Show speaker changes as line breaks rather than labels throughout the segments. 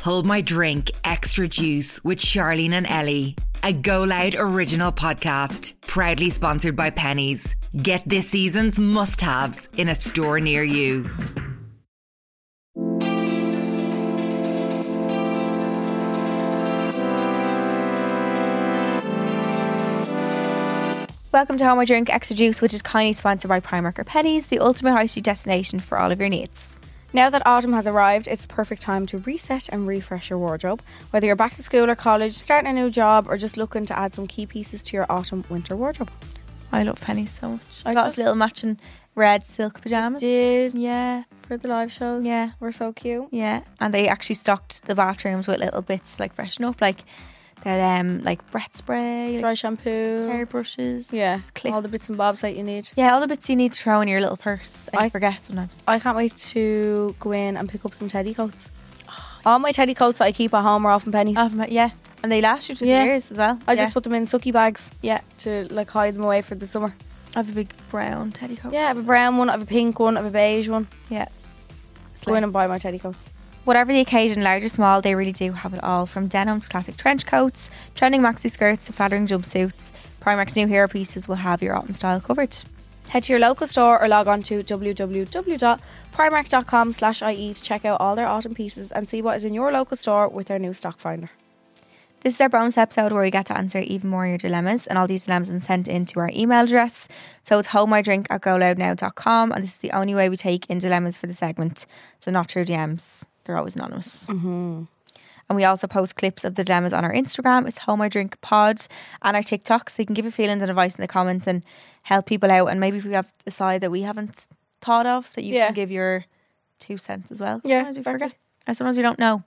Hold My Drink Extra Juice with Charlene and Ellie, a Go Loud original podcast, proudly sponsored by Pennies. Get this season's must-haves in a store near you.
Welcome to Hold My Drink Extra Juice, which is kindly sponsored by Primark or Pennies, the ultimate high street destination for all of your needs.
Now that autumn has arrived, it's the perfect time to reset and refresh your wardrobe. Whether you're back to school or college, starting a new job, or just looking to add some key pieces to your autumn-winter wardrobe.
I love Pennies so much. I got us little matching red silk pyjamas.
Did?
Yeah.
For the live shows?
Yeah.
We're so cute.
Yeah. And they actually stocked the bathrooms with little bits like freshen up, like that like breath spray,
Dry shampoo.
hairbrushes.
Yeah.
Clips.
All the bits and bobs that you need.
Yeah, all the bits you need to throw in your little purse. I forget sometimes.
I can't wait to go in and pick up some teddy coats. All my teddy coats that I keep at home are off in Pennies.
Yeah. And they last you for years as well.
I just put them in sucky bags.
Yeah.
To like hide them away for the summer.
I have a big brown teddy coat.
Yeah, I have a brown one, I have a pink one, I have a beige one.
Yeah.
Go in and buy my teddy coats.
Whatever the occasion, large or small, they really do have it all. From denim to classic trench coats, trending maxi skirts to flattering jumpsuits, Primark's new hero pieces will have your autumn style covered.
Head to your local store or log on to www.primark.com/ie to check out all their autumn pieces and see what is in your local store with their new stock finder.
This is our bonus episode where we get to answer even more of your dilemmas, and all these dilemmas have been sent in to our email address. So it's holdmydrink@goloudnow.com, and this is the only way we take in dilemmas for the segment. So not through DMs. They're always anonymous.
Mm-hmm.
And we also post clips of the dilemmas on our Instagram. It's Hold My Drink Pod, and our TikTok. So you can give your feelings and advice in the comments and help people out. And maybe if we have a side that we haven't thought of, that you can give your 2 cents as well.
Yeah,
sometimes we forget. Or sometimes we don't know.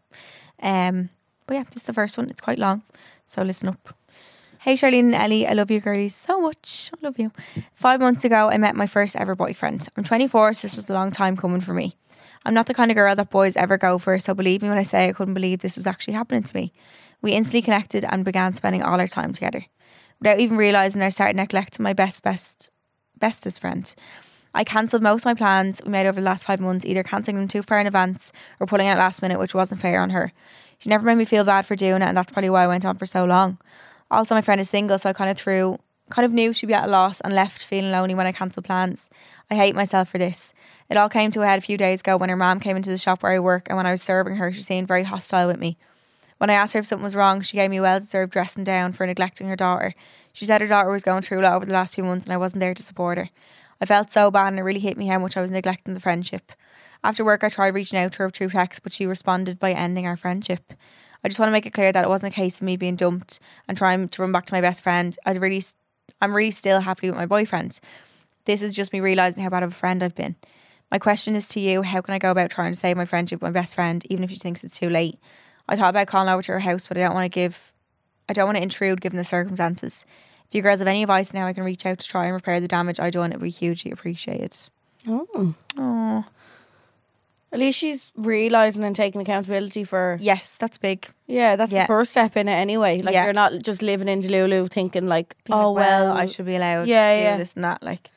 But yeah, this is the first one. It's quite long, so listen up. Hey Charlene and Ellie, I love you girlies so much. I love you. 5 months ago, I met my first ever boyfriend. I'm 24, so this was a long time coming for me. I'm not the kind of girl that boys ever go for, so believe me when I say I couldn't believe this was actually happening to me. We instantly connected and began spending all our time together. Without even realising, I started neglecting my bestest friend. I cancelled most of my plans we made over the last 5 months, either cancelling them too far in advance or pulling out last minute, which wasn't fair on her. She never made me feel bad for doing it, and that's probably why I went on for so long. Also, my friend is single, so I kind of knew she'd be at a loss and left feeling lonely when I cancelled plans. I hate myself for this. It all came to a head a few days ago when her mum came into the shop where I work, and when I was serving her, she seemed very hostile with me. When I asked her if something was wrong, she gave me a well-deserved dressing down for neglecting her daughter. She said her daughter was going through a lot over the last few months and I wasn't there to support her. I felt so bad and it really hit me how much I was neglecting the friendship. After work, I tried reaching out to her through text, but she responded by ending our friendship. I just want to make it clear that it wasn't a case of me being dumped and trying to run back to my best friend. I'm really still happy with my boyfriend. This is just me realising how bad of a friend I've been. My question is to you, how can I go about trying to save my friendship with my best friend, even if she thinks it's too late? I thought about calling over to her house, but I don't want to intrude given the circumstances. If you girls have any advice now, I can reach out to try and repair the damage I done. It would be hugely appreciated.
Oh.
Oh.
At least she's realising and taking accountability for...
Yes, that's big.
Yeah, that's the first step in it anyway. Like, you're not just living in Delulu thinking like, well,
I should be allowed to do this and that. Like,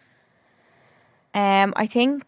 I think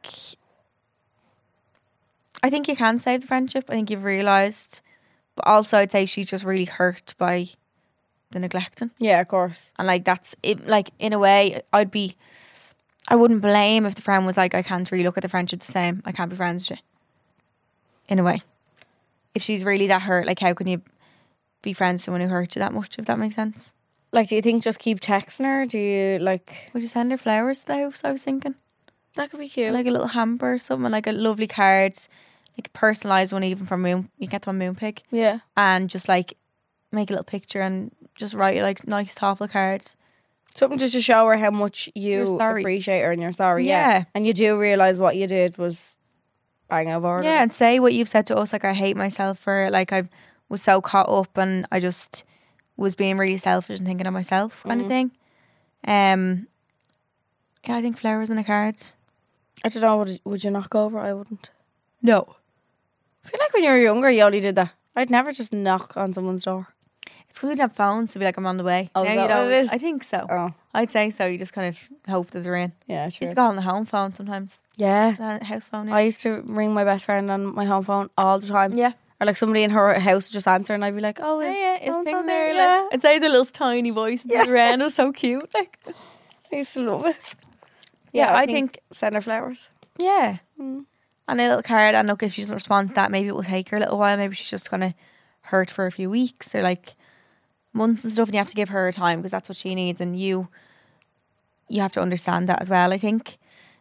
you can save the friendship. I think you've realised. But also I'd say she's just really hurt by the neglecting.
Yeah, of course.
And like, that's it. Like, in a way, I wouldn't blame if the friend was like, I can't really look at the friendship the same. I can't be friends with you. In a way. If she's really that hurt, like, how can you be friends with someone who hurt you that much, if that makes sense?
Like, do you think just keep texting her? Do you, like...
Would you send her flowers to the house, I was thinking?
That could be cute.
Like a little hamper or something, like a lovely card. Like a personalised one even from Moon. You get them on Moonpig.
Yeah.
And just like, make a little picture and just write like nice thoughtful cards.
Something just to show her how much you appreciate her and you're sorry. Yeah. And you do realise what you did was bang over.
Yeah, and say what you've said to us, like, I hate myself for it. Like, I was so caught up and I just was being really selfish and thinking of myself kind of thing. Yeah, I think flowers and a card.
I don't know, would you knock over? I wouldn't.
No.
I feel like when you were younger you only did that. I'd never just knock on someone's door.
It's because we didn't have phones to be like, I'm on the way.
Oh,
now
is that what it is?
I think so.
Oh.
I'd say so. You just kind of hope that they're in.
Yeah,
You
sure.
used to call on the home phone sometimes.
Yeah.
The house phone.
I used to ring my best friend on my home phone all the time.
Yeah.
Or like somebody in her house would just answer and I'd be like, oh,
It's
so-and-so
thing there.
Yeah.
Like, and say the little tiny voice in the around. It was so cute. Like,
I used to love it.
yeah, I think
send her flowers.
yeah.
Mm.
And a little card, and look, if she doesn't respond to that, maybe it will take her a little while. Maybe she's just gonna hurt for a few weeks or like months and stuff, and you have to give her time because that's what she needs, and you have to understand that as well, I think.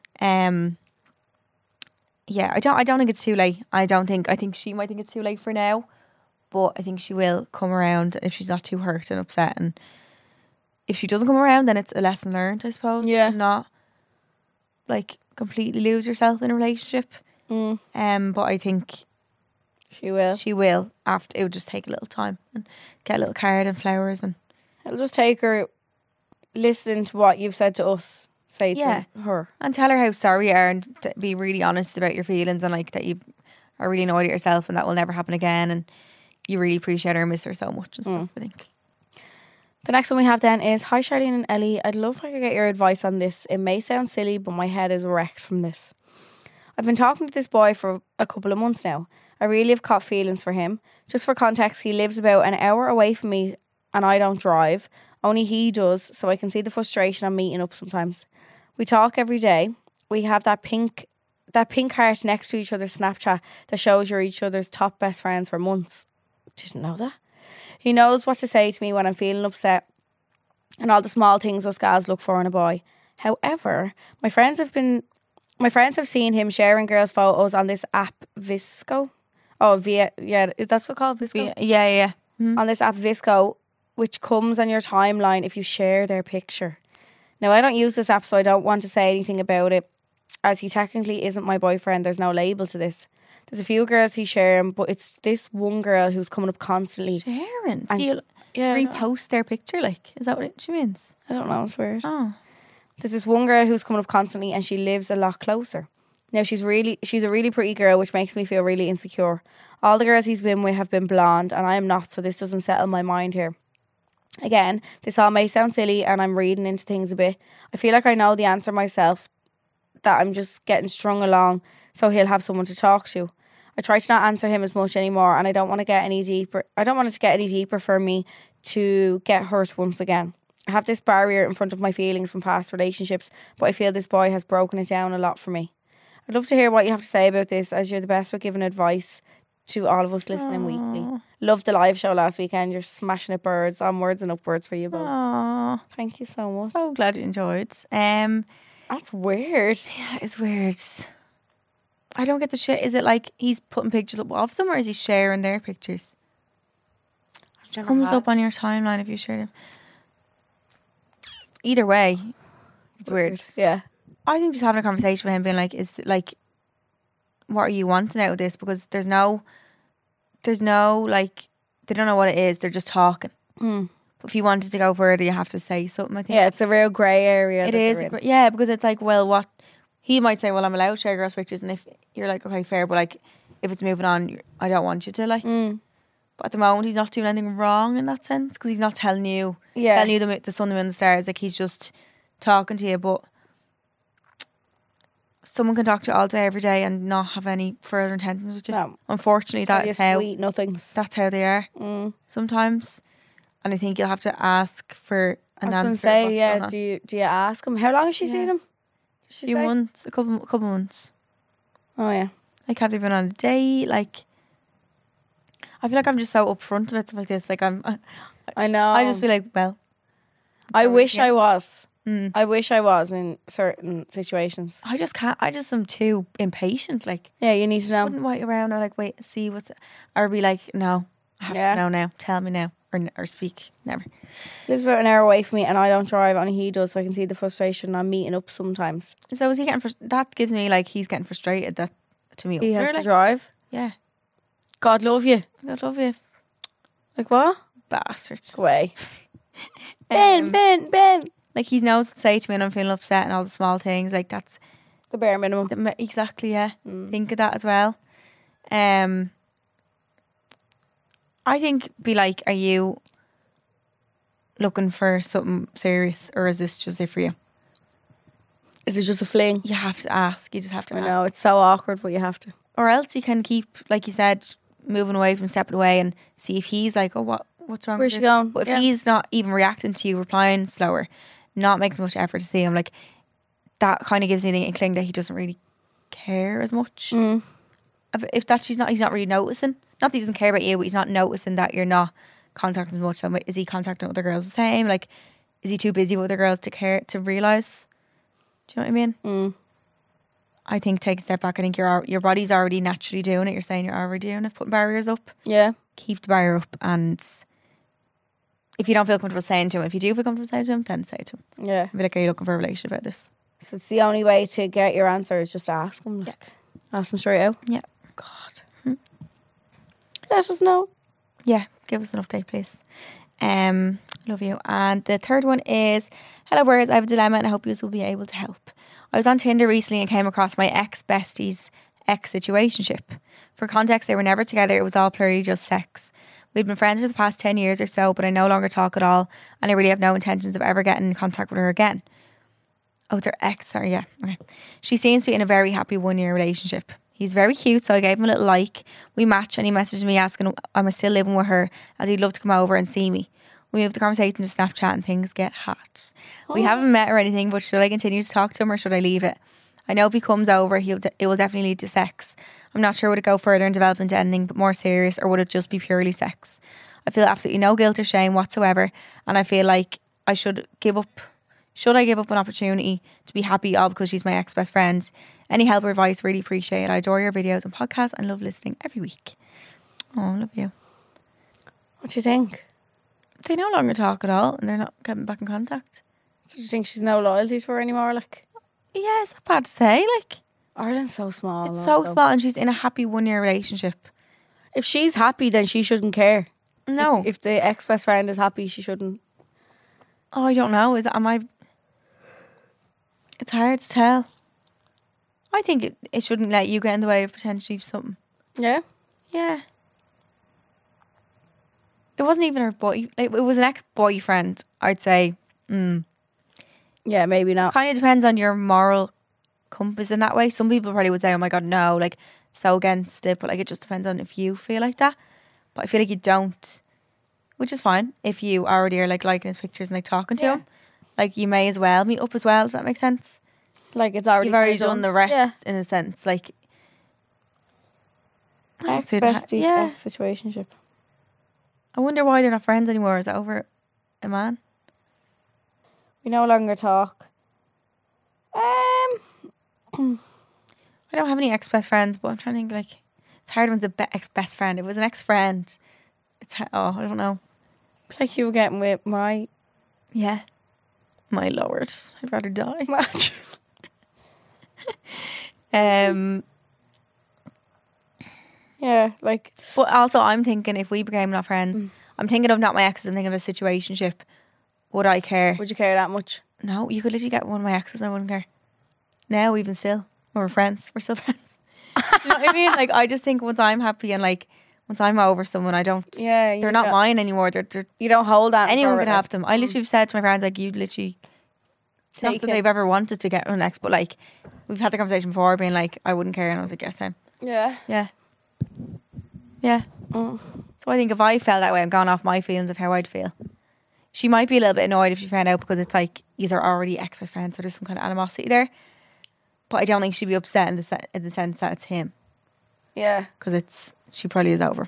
Yeah, I don't think it's too late. I think she might think it's too late for now, but I think she will come around if she's not too hurt and upset. And if she doesn't come around, then it's a lesson learned, I suppose.
Yeah.
Not like completely lose yourself in a relationship. But I think
She will.
she will after. It would just take a little time and get a little card and flowers and
It'll just take her listening to what you've said to us, say
Yeah.
to her.
tell her how sorry you are and be really honest about your feelings and like that you are really annoyed at yourself and that will never happen again and you really appreciate her and miss her so much and stuff, I think.
The next one we have then is, hi Charlene and Ellie, I'd love if I could get your advice on this. It may sound silly, but my head is wrecked from this. I've been talking to this boy for a couple of months now. I really have caught feelings for him. Just for context, he lives about an hour away from me and I don't drive. Only he does, so I can see the frustration on meeting up sometimes. We talk every day. We have that pink heart next to each other's Snapchat that shows you're each other's top best friends for months. Didn't know that. He knows what to say to me when I'm feeling upset and all the small things us gals look for in a boy. However, my friends have seen him sharing girls' photos on this app Visco. Oh, yeah, is that what it's called? Visco?
Yeah.
On this app Visco, which comes on your timeline if you share their picture. Now, I don't use this app, so I don't want to say anything about it, as he technically isn't my boyfriend. There's no label to this. There's a few girls he's sharing, but it's this one girl who's coming up constantly.
Sharon.
And
So you'll repost their picture, like, is that what she means?
I don't know, it's weird.
Oh.
There's this one girl who's coming up constantly and she lives a lot closer. Now, she's a really pretty girl, which makes me feel really insecure. All the girls he's been with have been blonde and I am not, so this doesn't settle my mind here. Again, this all may sound silly and I'm reading into things a bit. I feel like I know the answer myself, that I'm just getting strung along so he'll have someone to talk to. I try to not answer him as much anymore and I don't want it to get any deeper for me to get hurt once again. I have this barrier in front of my feelings from past relationships, but I feel this boy has broken it down a lot for me. I'd love to hear what you have to say about this, as you're the best with giving advice to all of us listening weekly. Loved the live show last weekend. You're smashing it birds, onwards and upwards for you both.
Aww.
Thank you so much.
So glad you enjoyed.
That's weird.
Yeah, it's weird. I don't get the shit. Is it like he's putting pictures up of them or is he sharing their pictures? Comes up on your timeline if you share them. Either way, it's weird.
Yeah.
I think just having a conversation with him, being like, what are you wanting out of this? Because there's no like, they don't know what it is. They're just talking. But if you wanted to go further, you have to say something, I think.
Yeah, it's a real grey area.
It is. Yeah, because it's like, well, what he might say, well, I'm allowed to share girls' pictures. And if you're like, okay, fair. But like, if it's moving on, I don't want you to like. But at the moment, he's not doing anything wrong in that sense. Because he's not telling you the sun, the moon, the stars. Like, he's just talking to you. But someone can talk to you all day, every day, and not have any further intentions with you. No. Unfortunately, that's how they are sometimes. And I think you'll have to ask for an answer. I was going to
say, do you ask him? How long has she seen him?
A few months, a couple months.
Oh yeah.
Like, have they been on a date? Like, I feel like I'm just so upfront about stuff like this. Like,
I know.
I just feel like, well,
I wish I was. I wish I was in certain situations.
I just can't. I just am too impatient. Like,
yeah, you need to know.
I wouldn't wait around or like wait, see what's, or be like, no, I have to know now. Tell me now, or speak. Never.
Lives about an hour away from me, and I don't drive, only he does. So I can see the frustration on meeting up sometimes.
So is he getting that gives me like he's getting frustrated that to me.
He has to drive.
Yeah.
God love you.
God love you.
Like what?
Bastards.
Go away. Ben.
Like, he knows what to say to me when I'm feeling upset and all the small things. Like, that's
the bare minimum.
Exactly, yeah. Think of that as well. I think, be like, are you looking for something serious, or is this just it for you?
Is it just a fling?
You have to ask. You just have to ask.
I know, it's so awkward, but you have to.
Or else you can keep, like you said, moving away from stepping away and see if he's like, oh, what's wrong
Where's
with
she
her?
going?
But if
Yeah.
he's not even reacting to you, replying slower, not making so much effort to see him, like that kind of gives me the inkling that he doesn't really care as much. If that he's not really noticing. Not that he doesn't care about you, but he's not noticing that you're not contacting as much. So is he contacting other girls the same? Like, is he too busy with other girls to realise? Do you know what I mean? I think take a step back. I think your body's already naturally doing it. You're saying you're already doing it, putting barriers up.
Yeah.
Keep the barrier up, and if you don't feel comfortable saying to him, if you do feel comfortable saying to him, then say it to him.
Yeah.
Be like, are you looking for a relationship about this?
So it's the only way to get your answer is just to ask him. Like, ask him straight out.
Yeah. God.
Let us know.
Yeah, give us an update, please. Love you. And the third one is, hello birds, I have a dilemma and I hope you will be able to help. I was on Tinder recently and came across my ex-bestie's ex-situationship. For context, they were never together, it was all purely just sex. We'd been friends for the past 10 years or so, but I no longer talk at all and I really have no intentions of ever getting in contact with her again. Oh, it's her ex, sorry, yeah. Okay. She seems to be in a very happy 1-year relationship. He's very cute, so I gave him a little like. We matched and he messaged me asking am I still living with her, as he'd love to come over and see me. We moved the conversation to Snapchat and things get hot. We haven't met or anything, but should I continue to talk to him or should I leave it? I know if he comes over, it will definitely lead to sex. I'm not sure would it go further and develop into anything but more serious, or would it just be purely sex? I feel absolutely no guilt or shame whatsoever, and I feel like I should give up. Should I give up an opportunity to be happy all because she's my ex-best friend? Any help or advice, really appreciate it. I adore your videos and podcasts and love listening every week. Oh, I love you.
What do you think?
They no longer talk at all and they're not getting back in contact.
So do you think she's no loyalty to her anymore? Like,
Yeah, it's not bad to say. Like,
Ireland's so small.
it's
though,
so small and she's in a happy 1-year relationship.
If she's happy, then she shouldn't care.
No.
If the ex-best friend is happy, she shouldn't.
Oh, I don't know. It's hard to tell. I think it shouldn't let you get in the way of potentially something.
Yeah?
Yeah. It wasn't even her boy. Like, it was an ex-boyfriend, I'd say.
Yeah, maybe not.
Kind of depends on your moral compass in that way. Some people probably would say, oh my God, no, like, so against it. But like, it just depends on if you feel like that. But I feel like you don't, which is fine. If you already are like liking his pictures and like talking to him, like you may as well meet up as well, if that makes sense.
Like, it's already
You've already
kinda
done the rest
Yeah.
in a sense. Like, I don't see that.
Ex-besties,
Yeah.
ex-situationship.
I wonder why they're not friends anymore. Is it over a man?
We no longer talk.
I don't have any ex-best friends, but I'm trying to think, like, it's hard when it's an ex-best friend. If it was an ex-friend, I don't know.
It's like you were getting with my...
Yeah. My lord. I'd rather die.
match. Yeah, like...
But also I'm thinking if we became not friends, I'm thinking of not my exes, I'm thinking of a situationship. Would I care?
Would you care that much?
No, you could literally get one of my exes and I wouldn't care. Now, even still, we're friends. We're still friends. You know what I mean? Like, I just think once I'm happy and like, once I'm over someone, I don't,
Yeah.
they're not mine anymore. They're
You don't hold that.
anyone can have them. I literally have said to my friends, like, you literally, it's not
Take
that
it.
they've ever wanted to get an ex, but like, we've had the conversation before being like, I wouldn't care. And I was like, yes, Sam.
Yeah.
Yeah. Yeah.
Mm.
So I think if I felt that way, I'm gone off my feelings of how I'd feel. She might be a little bit annoyed if she found out because it's like, these are already ex-best friends, so there's some kind of animosity there. But I don't think she'd be upset in the sense that it's him.
Yeah.
Because she probably is over.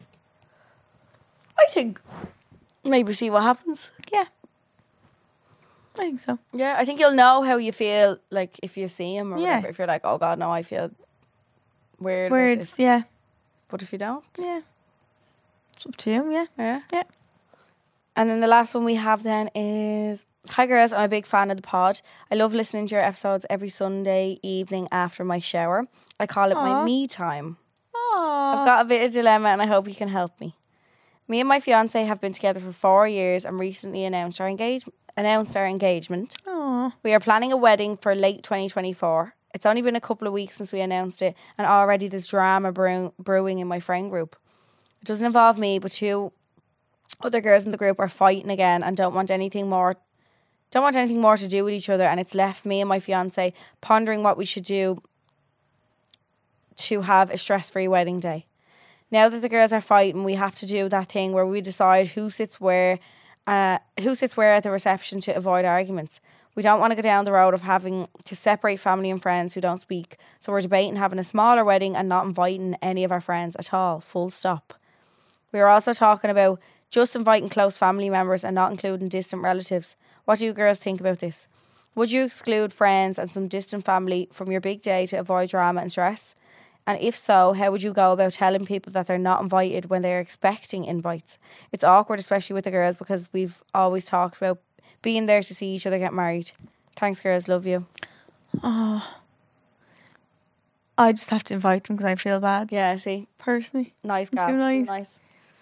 I think maybe see what happens.
Yeah. I think so.
Yeah, I think you'll know how you feel, like, if you see him or
Yeah.
whatever. If you're like, oh God, no, I feel weird. about
Words,
this.
yeah.
But if you don't,
Yeah. It's up to him, yeah.
yeah.
Yeah.
And then the last one we have then is, hi girls, I'm a big fan of the pod. I love listening to your episodes every Sunday evening after my shower. I call it my
Aw.
me time.
Aww.
I've got a bit of dilemma and I hope you can help me. Me and my fiance have been together for 4 years and recently announced our engagement.
Aww.
We are planning a wedding for late 2024. It's only been a couple of weeks since we announced it and already there's drama brewing in my friend group. It doesn't involve me, but 2 other girls in the group are fighting again and don't want anything more to do with each other, and it's left me and my fiance pondering what we should do to have a stress-free wedding day. Now that the girls are fighting, we have to do that thing where we decide who sits where at the reception to avoid arguments. We don't want to go down the road of having to separate family and friends who don't speak. So we're debating having a smaller wedding and not inviting any of our friends at all. Full stop. We are also talking about just inviting close family members and not including distant relatives. What do you girls think about this? Would you exclude friends and some distant family from your big day to avoid drama and stress? And if so, how would you go about telling people that they're not invited when they're expecting invites? It's awkward, especially with the girls, because we've always talked about being there to see each other get married. Thanks, girls. Love you.
Oh, I just have to invite them because I feel bad.
Yeah, see.
Personally.
Nice,
Too
gal.
nice.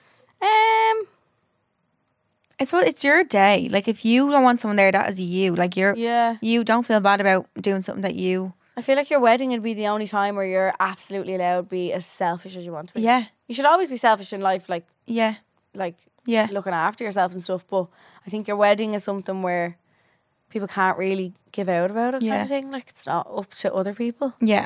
I suppose it's your day. Like, if you don't want someone there, that is you. Like, you don't feel bad about doing something that you...
I feel like your wedding would be the only time where you're absolutely allowed to be as selfish as you want to be.
Yeah.
You should always be selfish in life, like
Yeah.
looking after yourself and stuff. But I think your wedding is something where people can't really give out about it, kind of thing. Like, it's not up to other people.
Yeah.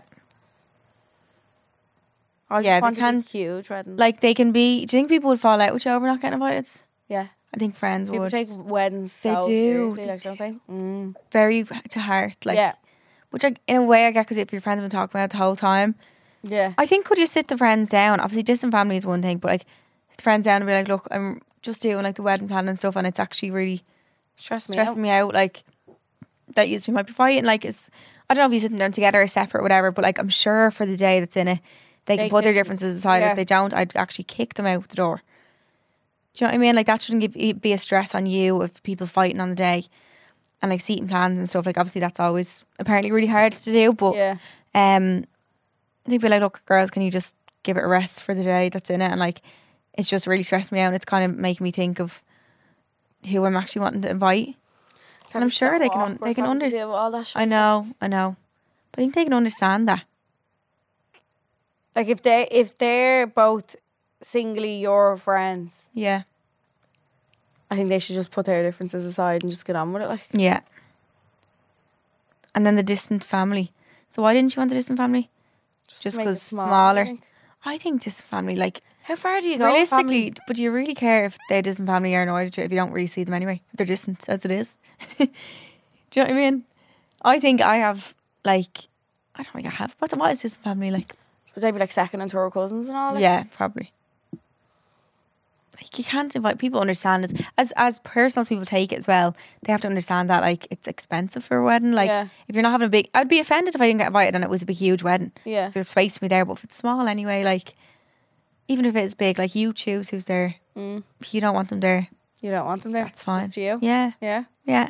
Or
Yeah,
just want
they
to be
can't-
huge wedding.
Like, they can be... Do you think people would fall out with you over not getting invited?
Yeah.
I think friends
People
would.
take weddings
They
so
do.
seriously, like, don't they?
Very to heart. Like,
yeah.
Which, in a way, I get, because if your friends have been talking about it the whole time.
Yeah.
I think, could you sit the friends down? Obviously, distant family is one thing, but, like, sit the friends down and be like, look, I'm just doing, like, the wedding plan and stuff, and it's actually really stressing me out. Like, that you might be fighting. Like, I don't know if you sit them down together or separate or whatever, but, like, I'm sure for the day that's in it, they can put their differences aside.
Yeah.
If they don't, I'd actually kick them out the door. Do you know what I mean? Like, that shouldn't be a stress on you of people fighting on the day. And, like, seating plans and stuff. Like, obviously that's always apparently really hard to do. But
Yeah.
they'd be like, look, girls, can you just give it a rest for the day that's in it? And, like, it's just really stressing me out. And it's kind of making me think of who I'm actually wanting to invite. And I'm sure they can understand.
all that shit.
I know. But I think they can understand that.
Like, if they're both singly your friends,
Yeah.
I think they should just put their differences aside and just get on with it. Like,
Yeah. And then the distant family. So why didn't you want the distant family? Just
to make it
because
smaller,
smaller.
think.
I think distant family, like,
How far do you go?
realistically, but do you really care if their distant family are annoyed at you if you don't really see them anyway? If they're distant as it is. Do you know what I mean? I think I have, like, I don't think I have. What is distant family like?
Would they be like second and third cousins and all? Like?
Yeah, probably. Like, you can't invite people. Understand it as personal as people take it as well. They have to understand that, like, it's expensive for a wedding. Like,
Yeah.
if you're not having a big, I'd be offended if I didn't get invited and it was a big huge wedding.
Yeah.
There's space to be there, but if it's small anyway, like, even if it's big, like, you choose who's there. If you don't want them there,
You don't want them there.
that's fine.
Up to you.
Yeah,
Yeah.
yeah.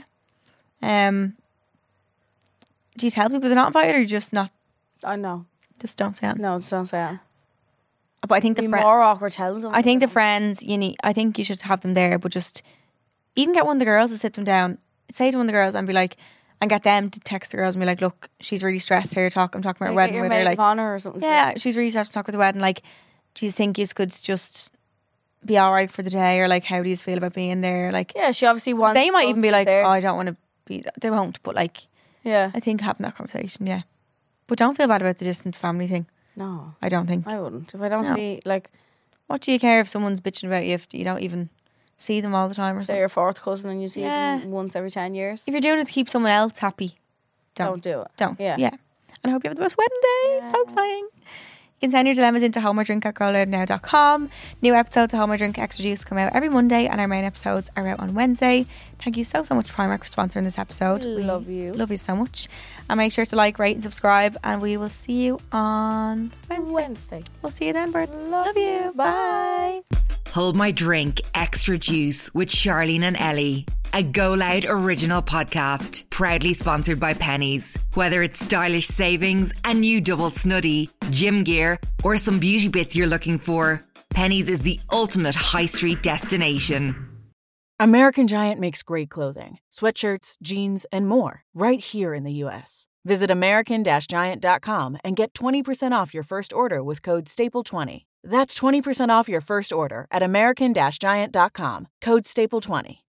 Do you tell people they're not invited, or you just not?
I know.
Just don't say it.
No, just don't say it.
But I think the
It'd be more awkward telling them.
I think the friends, I think you should have them there, but just even get one of the girls to sit them down. Say to one of the girls and be like, and get them to text the girls and be like, look, she's really stressed here. I'm talking about her wedding with her. Like,
of honor or something.
yeah, she's really stressed to talk with the wedding. Like, do you think you could just be all right for the day, or like, how do you feel about being there? Like,
Yeah, she obviously wants.
they might even be like,
there.
oh, I don't want to be. They won't, but like,
Yeah.
I think having that conversation, yeah. But don't feel bad about the distant family thing.
No,
I don't think.
I wouldn't. If I don't
No.
see, like,
What do you care if someone's bitching about you if you don't even see them all the time or
say
something?
your fourth cousin and you see
Yeah.
them once every 10 years,
If you're doing it to keep someone else happy,
don't do it.
Don't.
Yeah.
Yeah. And I hope you have the best wedding day. So exciting. You can send your dilemmas into homeordrink@growloudnow.com. New episodes of Home or Drink Extra Juice come out every Monday, and our main episodes are out on Wednesday. Thank you so much, Primark, for sponsoring this episode. We
love you.
Love you so much. And make sure to like, rate, and subscribe. And we will see you on Wednesday. We'll see you then, birds. Love you. Bye.
Hold My Drink Extra Juice with Charlene and Ellie, a Go Loud original podcast, proudly sponsored by Pennies. Whether it's stylish savings, a new double snuddy, gym gear, or some beauty bits you're looking for, Pennies is the ultimate high street destination.
American Giant makes great clothing, sweatshirts, jeans, and more right here in the U.S. Visit American-Giant.com and get 20% off your first order with code STAPLE20. That's 20% off your first order at American-Giant.com, code STAPLE20.